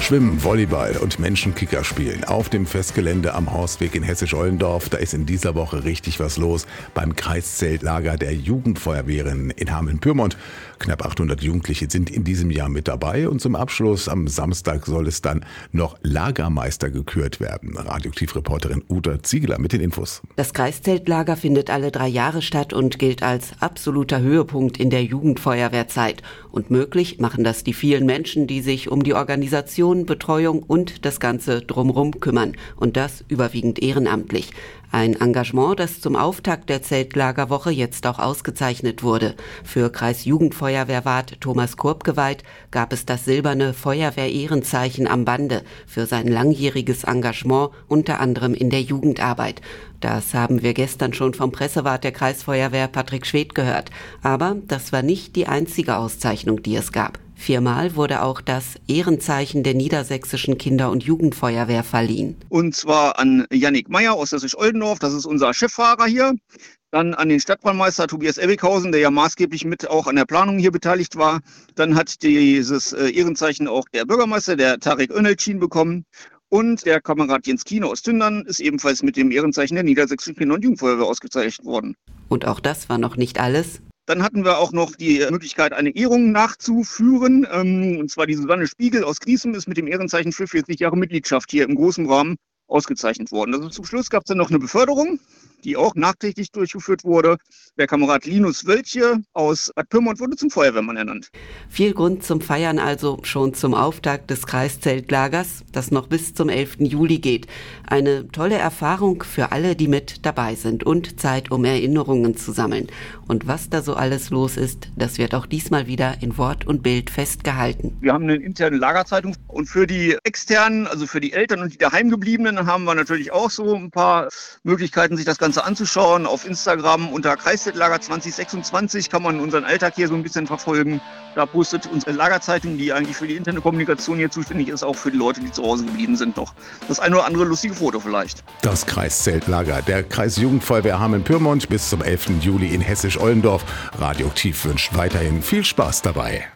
Schwimmen, Volleyball und Menschenkicker spielen auf dem Festgelände am Hausweg in Hessisch-Ollendorf. Da ist in dieser Woche richtig was los beim Kreiszeltlager der Jugendfeuerwehren in Hameln-Pyrmont. Knapp 800 Jugendliche sind in diesem Jahr mit dabei und zum Abschluss am Samstag soll es dann noch Lagermeister gekürt werden. Radioaktivreporterin Uta Ziegler mit den Infos. Das Kreiszeltlager findet alle 3 Jahre statt und gilt als absoluter Höhepunkt in der Jugendfeuerwehrzeit. Und möglich machen das die vielen Menschen, die sich um die Organisation, Betreuung und das Ganze drumherum kümmern. Und das überwiegend ehrenamtlich. Ein Engagement, das zum Auftakt der Zeltlagerwoche jetzt auch ausgezeichnet wurde. Für Kreisjugendfeuerwehrwart Thomas Kurbgeweiht gab es das silberne Feuerwehr-Ehrenzeichen am Bande für sein langjähriges Engagement, unter anderem in der Jugendarbeit. Das haben wir gestern schon vom Pressewart der Kreisfeuerwehr Patrick Schwedt gehört. Aber das war nicht die einzige Auszeichnung, die es gab. 4-mal wurde auch das Ehrenzeichen der Niedersächsischen Kinder- und Jugendfeuerwehr verliehen. Und zwar an Jannik Meyer aus Hessisch-Ollendorf, das ist unser Cheffahrer hier. Dann an den Stadtbrandmeister Tobias Ebbighausen, der ja maßgeblich mit auch an der Planung hier beteiligt war. Dann hat dieses Ehrenzeichen auch der Bürgermeister, der Tarek Önelcin, bekommen. Und der Kamerad Jens Kino aus Tündern ist ebenfalls mit dem Ehrenzeichen der Niedersächsischen Kinder- und Jugendfeuerwehr ausgezeichnet worden. Und auch das war noch nicht alles. Dann hatten wir auch noch die Möglichkeit, eine Ehrung nachzuführen. Und zwar die Susanne Spiegel aus Griesem ist mit dem Ehrenzeichen für 40 Jahre Mitgliedschaft hier im großen Rahmen ausgezeichnet worden. Also zum Schluss gab es dann noch eine Beförderung, die auch nachträglich durchgeführt wurde. Der Kamerad Linus Wölche aus Bad Pyrmont wurde zum Feuerwehrmann ernannt. Viel Grund zum Feiern also schon zum Auftakt des Kreiszeltlagers, das noch bis zum 11. Juli geht. Eine tolle Erfahrung für alle, die mit dabei sind und Zeit, um Erinnerungen zu sammeln. Und was da so alles los ist, das wird auch diesmal wieder in Wort und Bild festgehalten. Wir haben eine interne Lagerzeitung und für die externen, also für die Eltern und die Daheimgebliebenen, haben wir natürlich auch so ein paar Möglichkeiten, sich das Ganze anzuschauen. Auf Instagram unter Kreiszeltlager 2026 kann man unseren Alltag hier so ein bisschen verfolgen. Da postet unsere Lagerzeitung, die eigentlich für die interne Kommunikation hier zuständig ist, auch für die Leute, die zu Hause geblieben sind, noch das eine oder andere lustige Foto vielleicht. Das Kreiszeltlager der Kreisjugendfeuerwehr Hameln-Pyrmont bis zum 11. Juli in Hessisch-Ollendorf. Radioaktiv wünscht weiterhin viel Spaß dabei.